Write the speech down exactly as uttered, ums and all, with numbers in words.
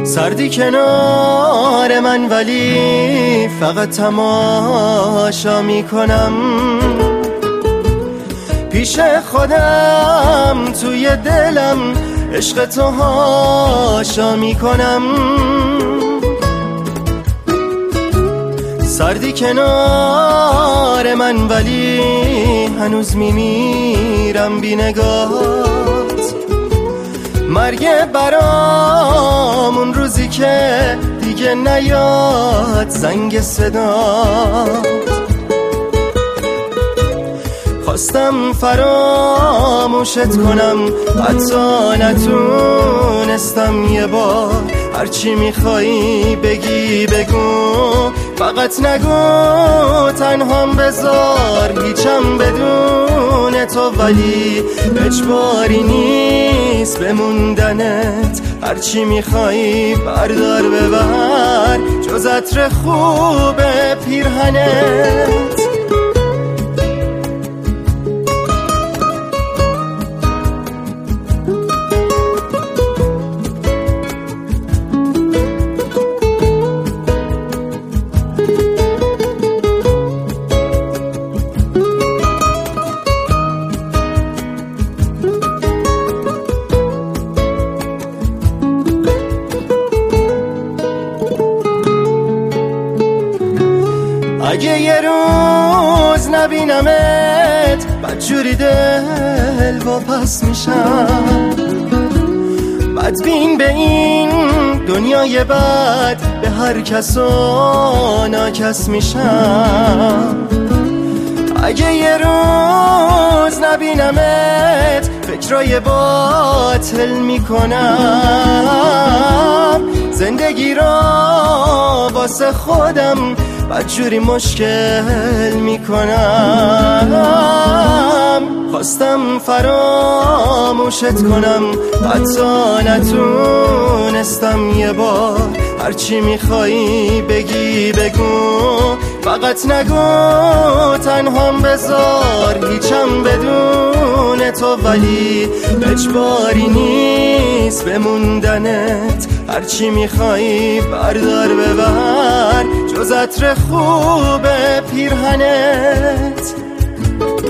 سردی کنار من ولی فقط تماشا میکنم، پیش خودم توی دلم عشق تو هاشا میکنم. سردی کنار من ولی هنوز میمیرم بی نگاهت، مرگ برامون روزی که دیگه نیاد زنگ صدات. خواستم فراموشت کنم حتی نتونستم یه بار، هرچی میخوایی بگی بگو، فقط نگو تنهام بذار هیچم بدون تو، ولی اجباری نیست بموندنت، هرچی میخوایی بردار ببر جز عطر خوب پیرهنت. اگه یه روز نبینمت بدجوری دل واپس میشم، بدبین به این دنیای بد به هر کس و ناکس میشم. اگه یه روز نبینمت فکرای باطل میکنم، زندگی را واسه خودم بدجوری مشکل میکنم. خواستم فراموشت کنم حتی نتونستم یه بار، هرچی میخوایی بگی بگو، فقط نگو تنهام بذار هیچم بدون تو، ولی اجباری نیست بموندنت، هرچی میخوایی بردار ببر جز عطر خوب پیرهنت.